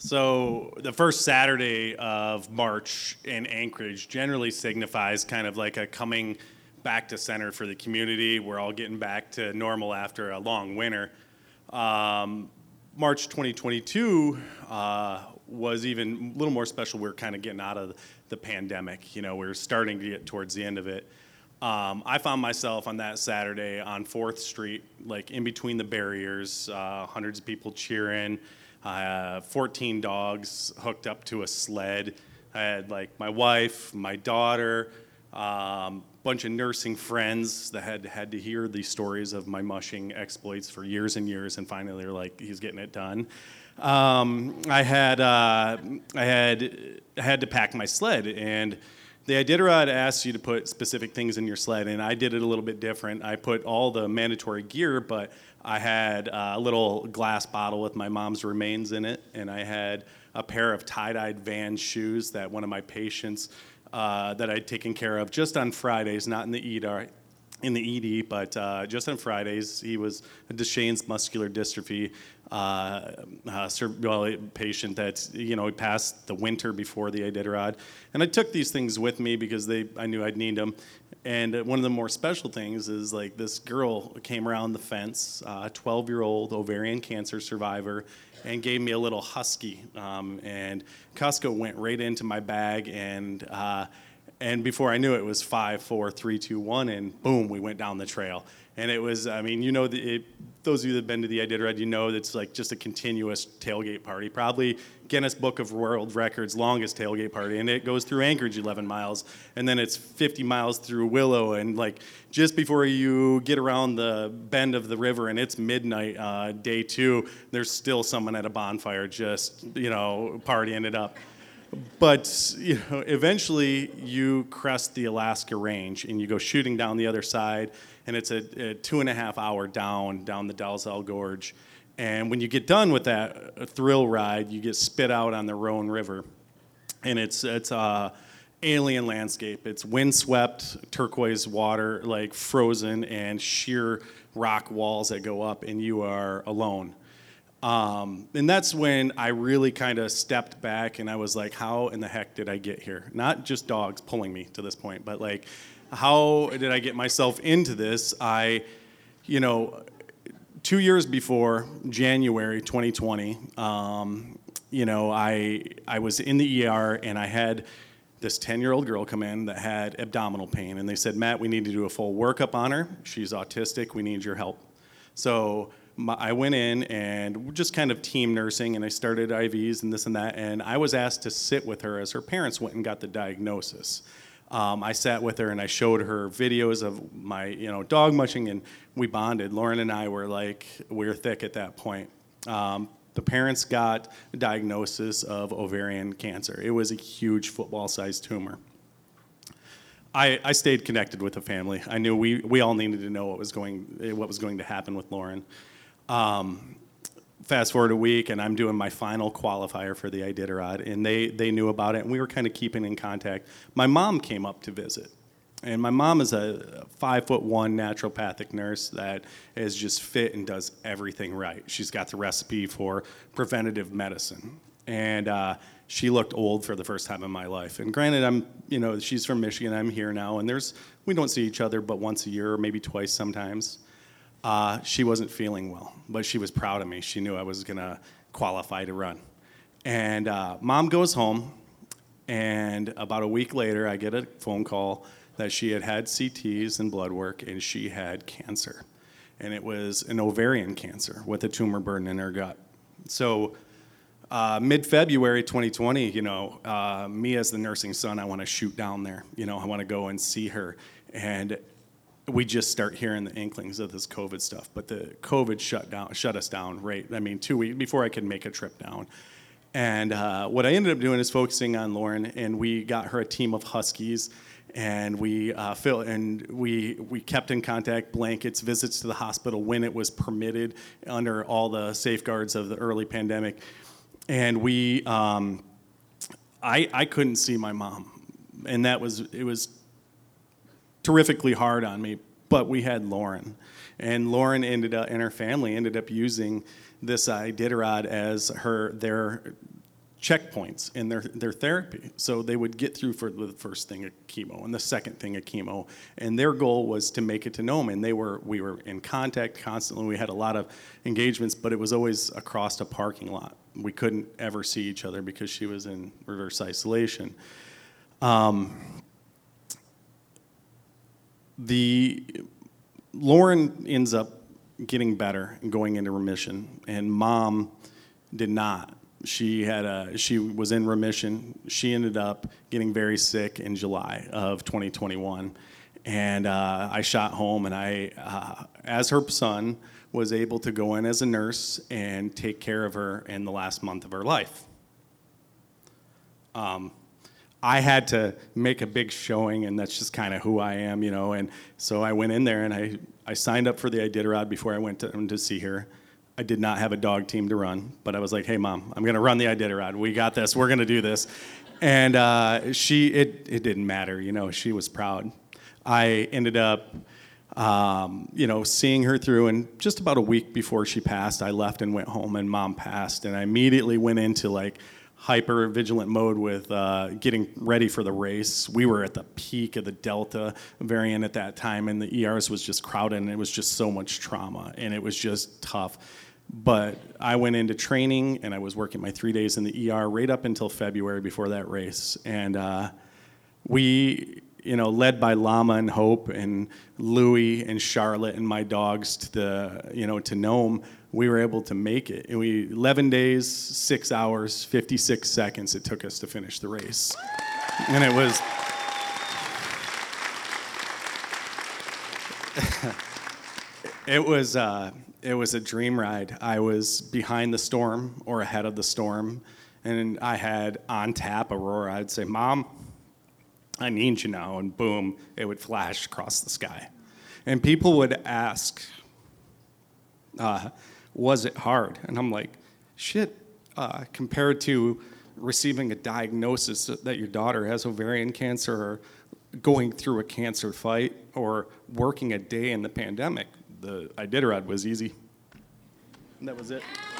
So the first Saturday of March in Anchorage generally signifies kind of like a coming back to center for the community. We're all getting back to normal after a long winter. March 2022 was even a little more special. We're kind of getting out of the pandemic. You know, we're starting to get towards the end of it. I found myself on that Saturday on 4th Street, like in between the barriers, hundreds of people cheering. 14 dogs hooked up to a sled. I had like my wife, my daughter, bunch of nursing friends that had to hear these stories of my mushing exploits for years and years, and finally they're like, he's getting it done. I had to pack my sled, and the Iditarod asks you to put specific things in your sled, and I did it a little bit different. I put all the mandatory gear, but I had a little glass bottle with my mom's remains in it, and I had a pair of tie-dyed Vans shoes that one of my patients that I'd taken care of just on Fridays, not in the ED, but just on Fridays. He was a Duchenne's muscular dystrophy patient that, he passed the winter before the Iditarod. And I took these things with me because I knew I'd need them. And one of the more special things is like this girl came around the fence, a 12-year-old ovarian cancer survivor, and gave me a little husky. And Costco went right into my bag, and before I knew it, it was 5, 4, 3, 2, 1, and boom, we went down the trail. And it was, those of you that have been to the Iditarod, it's like just a continuous tailgate party, probably Guinness Book of World Records longest tailgate party, and it goes through Anchorage 11 miles, and then it's 50 miles through Willow, and like just before you get around the bend of the river and it's midnight, day 2, there's still someone at a bonfire just, partying it up. But eventually you crest the Alaska Range and you go shooting down the other side, and it's a 2.5 hour down the Dalzell Gorge. And when you get done with that thrill ride, you get spit out on the Roan River, and it's alien landscape. It's windswept, turquoise water, like frozen, and sheer rock walls that go up, and you are alone. And that's when I really kind of stepped back, and I was like, how in the heck did I get here? Not just dogs pulling me to this point, but like, how did I get myself into this? 2 years before, January 2020, I was in the ER, and I had this 10-year-old girl come in that had abdominal pain, and they said, Matt, we need to do a full workup on her. She's autistic. We need your help. So I went in and just kind of team nursing, and I started IVs and this and that, and I was asked to sit with her as her parents went and got the diagnosis. I sat with her and I showed her videos of my, dog mushing, and we bonded. Lauren and I were thick at that point. The parents got a diagnosis of ovarian cancer. It was a huge football-sized tumor. I stayed connected with the family. I knew we all needed to know what was going to happen with Lauren. Fast forward a week, and I'm doing my final qualifier for the Iditarod, and they knew about it, and we were kind of keeping in contact. My mom came up to visit, and my mom is a 5'1" naturopathic nurse that is just fit and does everything right. She's got the recipe for preventative medicine, and she looked old for the first time in my life. And granted, she's from Michigan, I'm here now, and we don't see each other but once a year or maybe twice sometimes. She wasn't feeling well, but she was proud of me. She knew I was going to qualify to run. And Mom goes home, and about a week later, I get a phone call that she had CTs and blood work, and she had cancer. And it was an ovarian cancer with a tumor burden in her gut. So mid-February 2020, me as the nursing son, I want to shoot down there. I want to go and see her. And we just start hearing the inklings of this COVID stuff, but the COVID shut us down, right? 2 weeks before I could make a trip down. And what I ended up doing is focusing on Lauren, and we got her a team of huskies, and we kept in contact, blankets, visits to the hospital when it was permitted under all the safeguards of the early pandemic. And I couldn't see my mom, and it was terrifically hard on me, but we had Lauren. And Lauren and her family ended up using this Iditarod as checkpoints in their therapy. So they would get through for the first thing of chemo and the second thing of chemo. And their goal was to make it to Nome. And we were in contact constantly. We had a lot of engagements, but it was always across a parking lot. We couldn't ever see each other because she was in reverse isolation. Lauren ends up getting better and going into remission, and Mom did not. She was in remission. She ended up getting very sick in July of 2021, and I shot home, and I, as her son, was able to go in as a nurse and take care of her in the last month of her life. I had to make a big showing, and that's just kind of who I am, and so I went in there, and I signed up for the Iditarod before I went to see her. I did not have a dog team to run, but I was like, hey, Mom, I'm going to run the Iditarod. We got this. We're going to do this. And it didn't matter. She was proud. I ended up, seeing her through, and just about a week before she passed, I left and went home, and Mom passed. And I immediately went into, hyper vigilant mode with getting ready for the race. We were at the peak of the Delta variant at that time, and the ERs was just crowded, and it was just so much trauma, and it was just tough. But I went into training, and I was working my 3 days in the ER right up until February before that race. And we, led by Llama and Hope and Louie and Charlotte and my dogs to Nome, we were able to make it. And 11 days, 6 hours, 56 seconds it took us to finish the race. And it was... It was a dream ride. I was behind the storm or ahead of the storm, and I had on tap Aurora. I'd say, Mom, I need you now, and boom, it would flash across the sky. And people would ask, was it hard? And I'm like, shit, compared to receiving a diagnosis that your daughter has ovarian cancer or going through a cancer fight or working a day in the pandemic, the Iditarod was easy. And that was it.